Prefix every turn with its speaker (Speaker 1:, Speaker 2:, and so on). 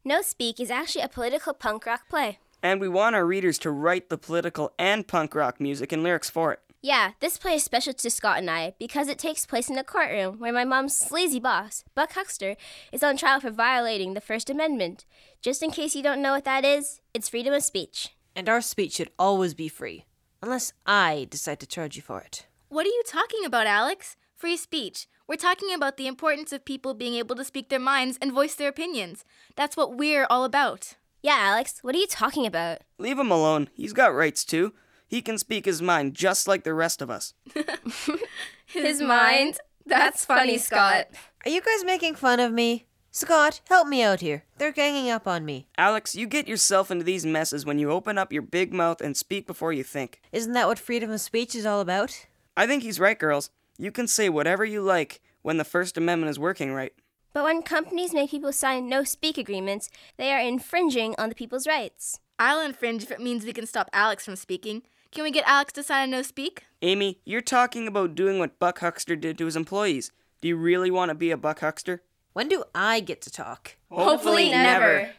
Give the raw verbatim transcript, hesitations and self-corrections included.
Speaker 1: No Speak is actually a political punk rock play.
Speaker 2: And we want our readers to write the political and punk rock music and lyrics for it.
Speaker 1: Yeah, this play is special to Scott and I because it takes place in a courtroom where my mom's sleazy boss, Buck Huckster, is on trial for violating the First Amendment. Just in case you don't know what that is, it's freedom of speech.
Speaker 3: And our speech should always be free, unless I decide to charge you for it.
Speaker 4: What are you talking about, Alex? Free speech. We're talking about the importance of people being able to speak their minds and voice their opinions. That's what we're all about.
Speaker 1: Yeah, Alex, what are you talking about?
Speaker 2: Leave him alone. He's got rights, too. He can speak his mind just like the rest of us.
Speaker 1: His mind? That's funny, Scott.
Speaker 3: Are you guys making fun of me? Scott, help me out here. They're ganging up on me.
Speaker 2: Alex, you get yourself into these messes when you open up your big mouth and speak before you think.
Speaker 3: Isn't that what freedom of speech is all about?
Speaker 2: I think he's right, girls. You can say whatever you like when the First Amendment is working right.
Speaker 1: But when companies make people sign no-speak agreements, they are infringing on the people's rights.
Speaker 4: I'll infringe if it means we can stop Alex from speaking. Can we get Alex to sign a no-speak?
Speaker 2: Amy, you're talking about doing what Buck Huckster did to his employees. Do you really want to be a Buck Huckster?
Speaker 3: When do I get to talk?
Speaker 2: Hopefully never.